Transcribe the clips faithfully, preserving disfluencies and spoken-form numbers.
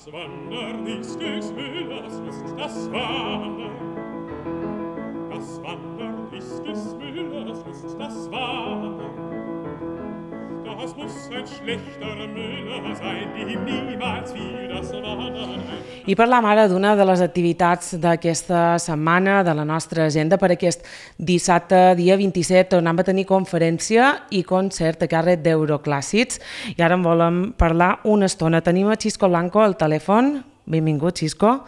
Wandern ist des Müllers Lust, das Wandern. Das Wandern ist des Müllers Lust, das Wandern. Das muss ein schlechter Müller sein, dem niemals fiel das Wandern. I parlam ara d'una de les activitats d'aquesta setmana, de la nostra agenda per aquest dissabte, dia vint-i-set, on vam tenir conferència i concert a càrrec d'Euroclàssics. I ara en volem parlar una estona. Tenim a Xisco Blanco al telèfon. Benvingut, Xisco.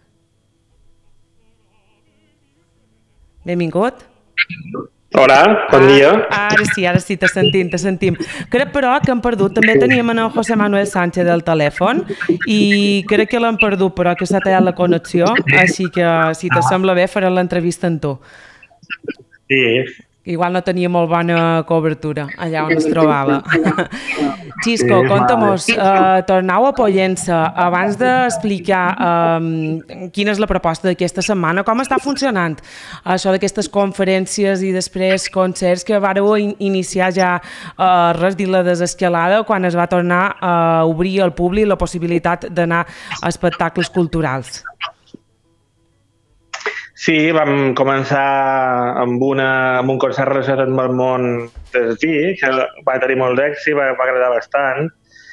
Benvingut. Hola, bon dia. Ah, ara sí, ara sí, te sentim, te sentim. Crec, però, que hem perdut. També teníem en José Manuel Sánchez del telèfon i crec que l'hem perdut, però que s'ha tallat la connexió, així que, si te sembla bé, faré l'entrevista amb tu. Sí. Igual no tenia molt bona cobertura allà on es trobava. Xisco, Sí, conta-mos, eh, tornau a Pollença. Abans d'explicar eh, quina és la proposta d'aquesta setmana, com està funcionant això d'aquestes conferències i després concerts que vareu in iniciar ja eh, res dir la desescalada quan es va tornar a obrir al públic la possibilitat d'anar a espectacles culturals? Sí, vam començar amb, una, amb un concert relacionat amb el món del vi, que va tenir molt d'èxit, va, va agradar bastant,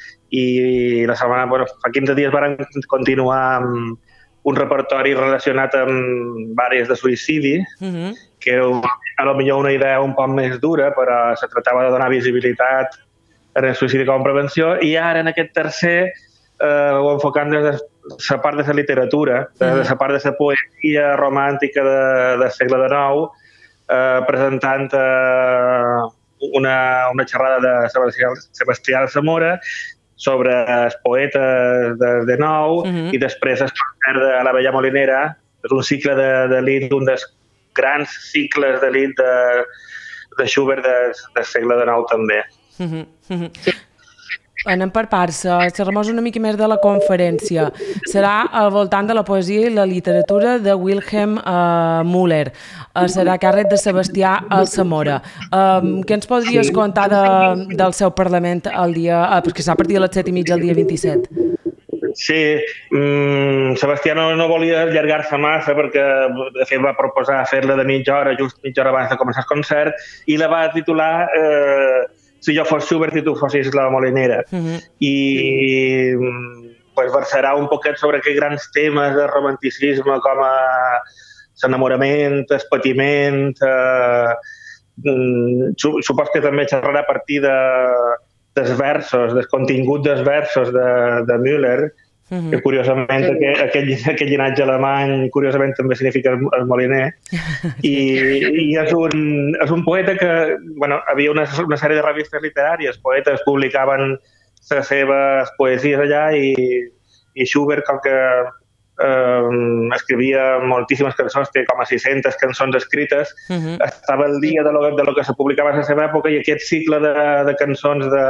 i la setmana, bueno, fa quinze dies vam continuar amb un repertori relacionat amb àrees de suïcidi, uh-huh. que era a lo millor una idea un poc més dura, però se tractava de donar visibilitat en el suïcidi com a prevenció, i ara en aquest tercer eh, ho enfocant des de la part de la literatura, de la part de la poesia romàntica de, del segle dinou, eh, presentant eh, una, una xerrada de Sebastià, Sebastià Zamora sobre els poetes de, de nou, uh-huh. i després el concert de La Vella Molinera, és un cicle de, de Lied, un dels grans cicles de Lied de, de Schubert del, del segle dinou també. Uh-huh. Uh-huh. Anem per parts. Xerrem-nos una mica més de la conferència. Serà al voltant de la poesia i la literatura de Wilhelm uh, Müller. Uh, serà a càrrec de Sebastià Alsamora. Uh, què ens podries sí. contar de, del seu Parlament el dia... Uh, perquè serà a partir de les set i mitja el dia vint-i-set. Sí, mm, Sebastià no, no volia allargar-se massa perquè de fet va proposar fer-la de mitja hora, just mitja hora abans de començar el concert, i la va titular... Eh, Si jo fos Schubert i tu fossis la Molinera. Uh-huh. I pues, versarà un poquet sobre aquests grans temes de romanticisme com a l'enamorament, el patiment. Eh, supos que també xerrarà a partir de, dels versos, del contingut dels versos de, de Müller, uh-huh. que curiosament aquell, aquell, aquell llinatge alemany curiosament també significa el, el moliner, i, i és, un, és un poeta que, bueno, havia una, una sèrie de revistes literàries, poetes publicaven les seves poesies allà, i, i Schubert, com que eh, escrivia moltíssimes cançons, té com a sis-centes cançons escrites, uh-huh. estava al dia de lo, de lo que se publicava a la seva època, i aquest cicle de, de cançons de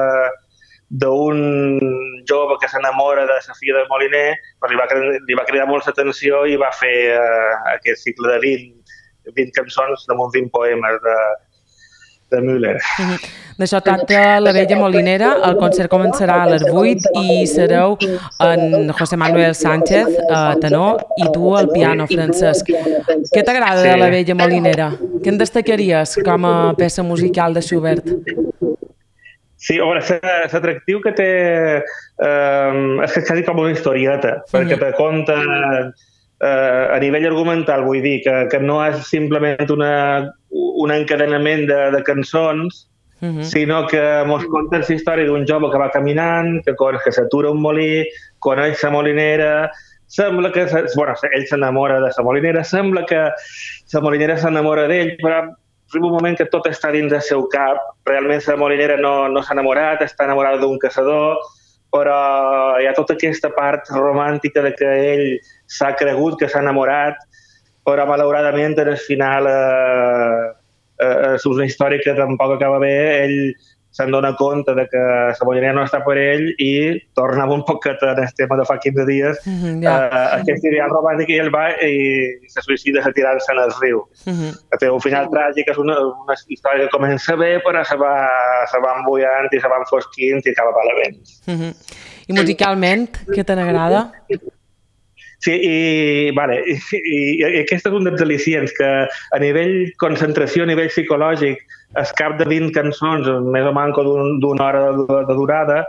d'un jove que s'enamora de la filla del moliner, però li va, li va cridar molt l'atenció i va fer uh, aquest cicle de vint, vint cançons damunt vint poemes de, de Müller. Uh-huh. D'això tracta La Vella Molinera. El concert començarà a les vuit i sereu en José Manuel Sánchez, uh, tenor, i tu al piano, Francesc. Què t'agrada sí. de La Vella Molinera? Què en destacaries com a peça musical de Schubert? Sí, l'atractiu que té eh, és que és quasi com una historieta, mm-hmm. perquè te conta eh, a nivell argumental, vull dir, que, que no és simplement una, un encadenament de, de cançons, mm-hmm. sinó que mos conta la història d'un jove que va caminant, que, que s'atura un molí, coneix la molinera, sembla que bueno, ell s'enamora de la molinera, sembla que la molinera s'enamora d'ell, però arriba un moment que tot està dins del seu cap. Realment la molinera no, no s'ha enamorat, està enamorada d'un caçador, però hi ha tota aquesta part romàntica de que ell s'ha cregut que s'ha enamorat, però malauradament en el final eh, eh, és una història que tampoc acaba bé. Ell se'n dona compte de que la bogeria no està per ell i tornava un poquet en el tema de fa quinze dies mm -hmm, yeah. uh, aquest ideal romàntic i ell va i se suïcida retirant-se en el riu. Mm -hmm. Té un final tràgic, és una, una història que comença bé però se va, se va embullant i se va enfosquint i acaba malament. Mm -hmm. I musicalment, què te n'agrada? Sí, i, vale, i, i, i aquest és un dels al·licients que a nivell concentració, a nivell psicològic, al cap de vint cançons, més o manco d'una un, hora de, de durada,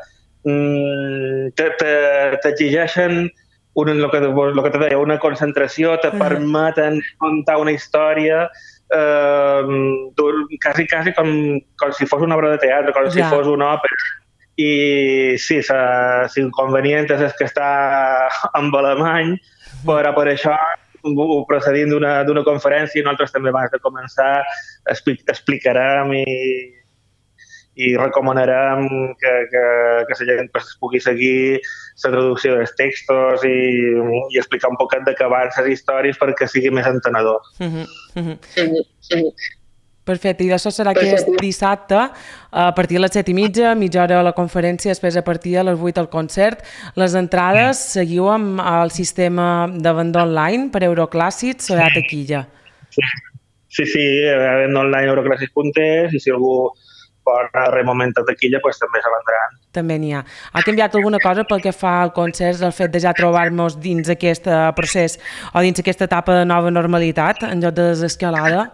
t'exigeixen el que, lo que te deia, una concentració, te permeten contar una història eh, quasi, quasi com, com si fos una obra de teatre, com ja. si fos una òpera. I sí, l'inconvenient és que està en alemany, però per això procedint d'una conferència, nosaltres també abans de començar explicarem i, i recomanarem que, que, que la gent pues, pugui seguir la traducció dels textos i, i explicar un poquet de què van les històries perquè sigui més entenedor. Mm-hmm. Mm-hmm. Sí, sí. Perfecte, i això serà aquest dissabte a partir de les set i mitja, mitja hora a la conferència, després a partir de les vuit al concert. Les entrades seguiu amb el sistema de venda online per Euroclàssics o hi ha taquilla? Sí, sí, sí venda online euroclàssics punt es i si algú pot arrer moment a taquilla pues, també se vendran. També n'hi ha. Ha canviat alguna cosa pel que fa al concert, el fet de ja trobar-nos dins aquest procés o dins aquesta etapa de nova normalitat en lloc de desescalada?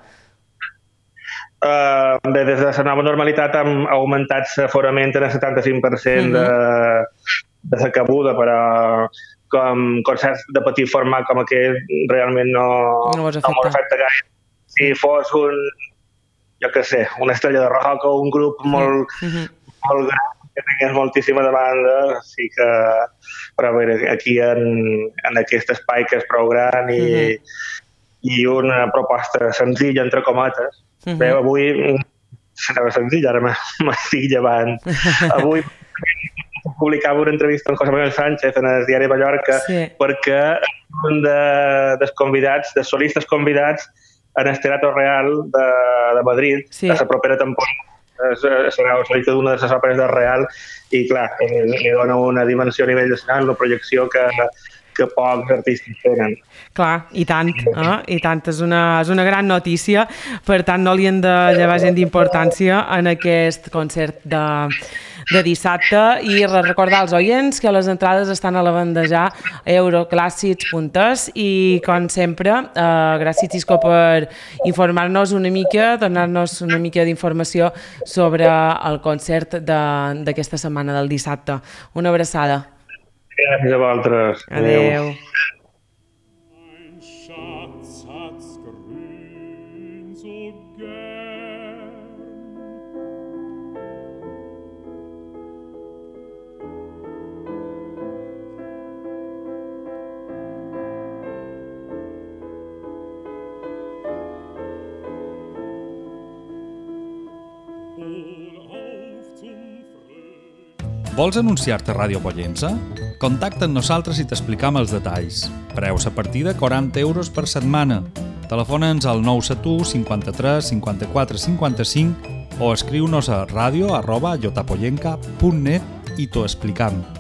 Uh, bé, des de la nova normalitat hem augmentat l'aforament en el setanta-cinc per cent de, de la cabuda, però com concerts de petit format com aquest realment no, no, no m'ho afecta gaire. Si fos un, jo què sé, una estrella de rock o un grup molt, mm-hmm. molt gran, que tingués moltíssima demanda, sí que... Però bé, aquí en, en aquest espai que és prou gran i, mm-hmm. i una proposta senzilla, entre cometes. Uh-huh. Bé, avui serà senzill, ara m'estic llevant. Avui publicava una entrevista amb José Manuel Sánchez en el diari de Mallorca sí. perquè un de, dels convidats, dels solistes convidats en el Teatro Real de, de Madrid, sí. a la propera temporada serà el solista d'una de les òperes del Real i clar, li dona una dimensió a nivell d'escenari, una projecció que que pocs artistes tenen. Clar, i tant, eh? I tant, és una, és una gran notícia, per tant no li hem de llevar gent d'importància en aquest concert de, de dissabte i recordar als oients que les entrades estan a la venda ja a euroclàssics punt es i com sempre, eh, gràcies Xisco per informar-nos una mica, donar-nos una mica d'informació sobre el concert d'aquesta setmana del dissabte. Una abraçada. Gràcies a vosaltres. Adéu. Vols anunciar-te a Ràdio Pollença? Contacta amb nosaltres i t'explicam els detalls. Preus a partir de quaranta euros per setmana. Telefona'ns al nou set u cinquanta-tres cinquanta-quatre cinquanta-cinc o escriu-nos a radio arroba llotapollenca punt net i t'ho explicam.